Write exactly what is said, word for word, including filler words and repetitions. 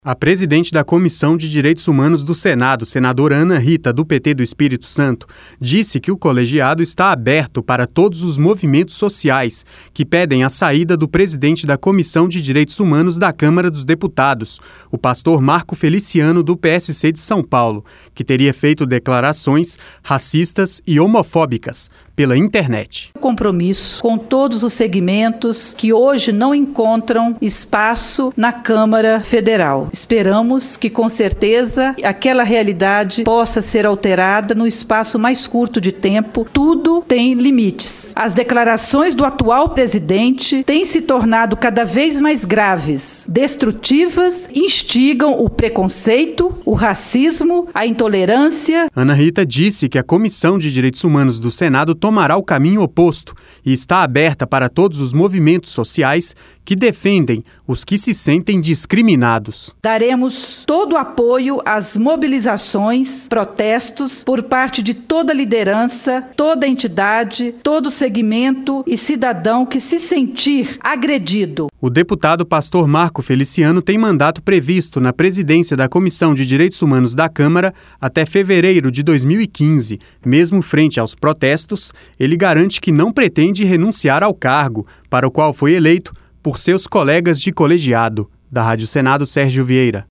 A presidente da Comissão de Direitos Humanos do Senado, senadora Ana Rita, do P T do Espírito Santo, disse que o colegiado está aberto para todos os movimentos sociais que pedem a saída do presidente da Comissão de Direitos Humanos da Câmara dos Deputados, o pastor Marco Feliciano, do P S C de São Paulo, que teria feito declarações racistas e homofóbicas pela internet. Compromisso com todos os segmentos que hoje não encontram espaço na Câmara Federal. Esperamos que, com certeza, aquela realidade possa ser alterada no espaço mais curto de tempo. Tudo tem limites. As declarações do atual presidente têm se tornado cada vez mais graves, destrutivas, instigam o preconceito, o racismo, a intolerância. Ana Rita disse que a Comissão de Direitos Humanos do Senado tomará o caminho oposto e está aberta para todos os movimentos sociais que defendem os que se sentem discriminados. Daremos todo o apoio às mobilizações, protestos por parte de toda liderança, toda entidade, todo segmento e cidadão que se sentir agredido. O deputado pastor Marco Feliciano tem mandato previsto na presidência da Comissão de Direitos Humanos da Câmara até fevereiro de dois mil e quinze. Mesmo frente aos protestos, ele garante que não pretende renunciar ao cargo, para o qual foi eleito por seus colegas de colegiado. Da Rádio Senado, Sérgio Vieira.